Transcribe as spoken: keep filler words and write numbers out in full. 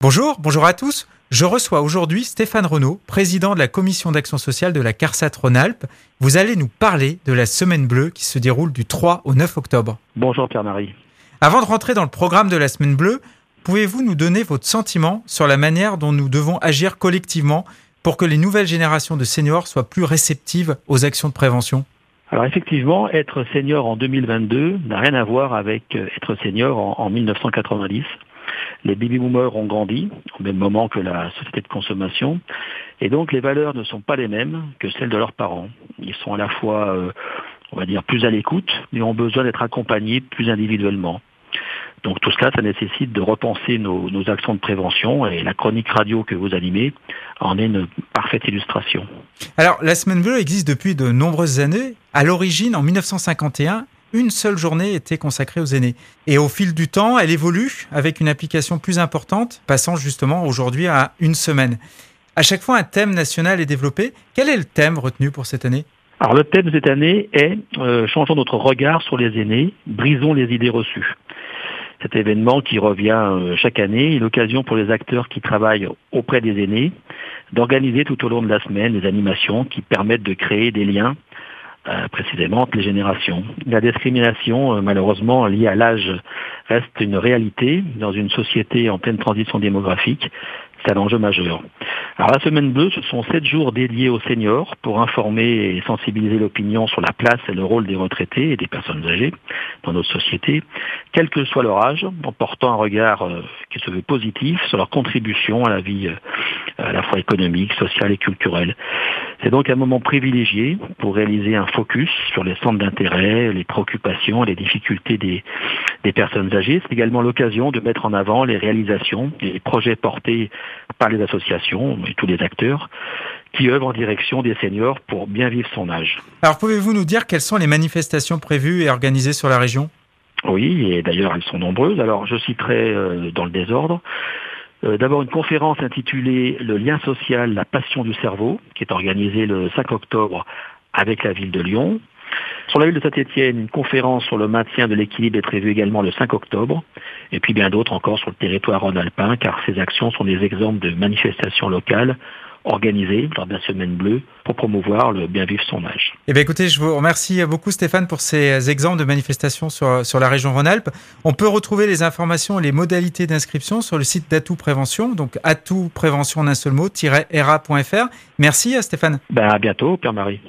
Bonjour, bonjour à tous. Je reçois aujourd'hui Stéphane Renaud, président de la commission d'action sociale de la CARSAT Rhône-Alpes. Vous allez nous parler de la Semaine Bleue qui se déroule du trois au neuf octobre. Bonjour Pierre-Marie. Avant de rentrer dans le programme de la Semaine Bleue, pouvez-vous nous donner votre sentiment sur la manière dont nous devons agir collectivement pour que les nouvelles générations de seniors soient plus réceptives aux actions de prévention ? Alors effectivement, être senior en deux mille vingt-deux n'a rien à voir avec être senior en, en mille neuf cent quatre-vingt-dix. Les baby-boomers ont grandi au même moment que la société de consommation et donc les valeurs ne sont pas les mêmes que celles de leurs parents. Ils sont à la fois, euh, on va dire, plus à l'écoute, mais ont besoin d'être accompagnés plus individuellement. Donc tout cela, ça nécessite de repenser nos, nos actions de prévention et la chronique radio que vous animez en est une parfaite illustration. Alors la Semaine Bleue existe depuis de nombreuses années. À l'origine, en mille neuf cent cinquante et un, une seule journée était consacrée aux aînés. Et au fil du temps, elle évolue avec une application plus importante, passant justement aujourd'hui à une semaine. À chaque fois, un thème national est développé. Quel est le thème retenu pour cette année ? Alors le thème de cette année est euh, « Changeons notre regard sur les aînés, brisons les idées reçues ». Cet événement qui revient euh, chaque année est l'occasion pour les acteurs qui travaillent auprès des aînés d'organiser tout au long de la semaine des animations qui permettent de créer des liens Euh, précisément entre les générations. La discrimination, euh, malheureusement, liée à l'âge, reste une réalité dans une société en pleine transition démographique. C'est un enjeu majeur. Alors la Semaine Bleue, ce sont sept jours dédiés aux seniors pour informer et sensibiliser l'opinion sur la place et le rôle des retraités et des personnes âgées dans notre société, quel que soit leur âge, en portant un regard euh, qui se veut positif sur leur contribution à la vie euh, à la fois économique, sociale et culturelle. C'est donc un moment privilégié pour réaliser un focus sur les centres d'intérêt, les préoccupations, les difficultés des, des personnes âgées. C'est également l'occasion de mettre en avant les réalisations et les projets portés par les associations et tous les acteurs qui œuvrent en direction des seniors pour bien vivre son âge. Alors pouvez-vous nous dire quelles sont les manifestations prévues et organisées sur la région ? Oui, et d'ailleurs elles sont nombreuses. Alors je citerai euh, dans le désordre. Euh, d'abord une conférence intitulée « Le lien social, la passion du cerveau » qui est organisée le cinq octobre avec la ville de Lyon. Sur la ville de Saint-Étienne, une conférence sur le maintien de l'équilibre est prévue également le cinq octobre. Et puis bien d'autres encore sur le territoire rhône-alpin, car ces actions sont des exemples de manifestations locales organisées lors de la Semaine Bleue pour promouvoir le bien vivre son âge. Eh bien écoutez, je vous remercie beaucoup Stéphane pour ces exemples de manifestations sur, sur la région Rhône-Alpes. On peut retrouver les informations et les modalités d'inscription sur le site d'Atout Prévention, donc Atout Prévention en un seul mot, -ra point f r. Merci Stéphane. Ben à bientôt Pierre-Marie.